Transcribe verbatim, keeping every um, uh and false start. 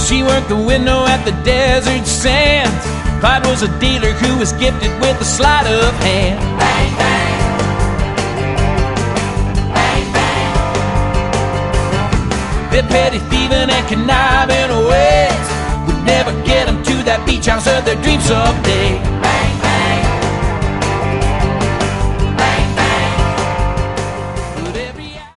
She worked the window at the desert sands. Clyde was a dealer who was gifted with a sleight of hand. Bang, bang. Bang, bang. Their petty thieving and conniving ways would never get them to that beach house of their dreams someday.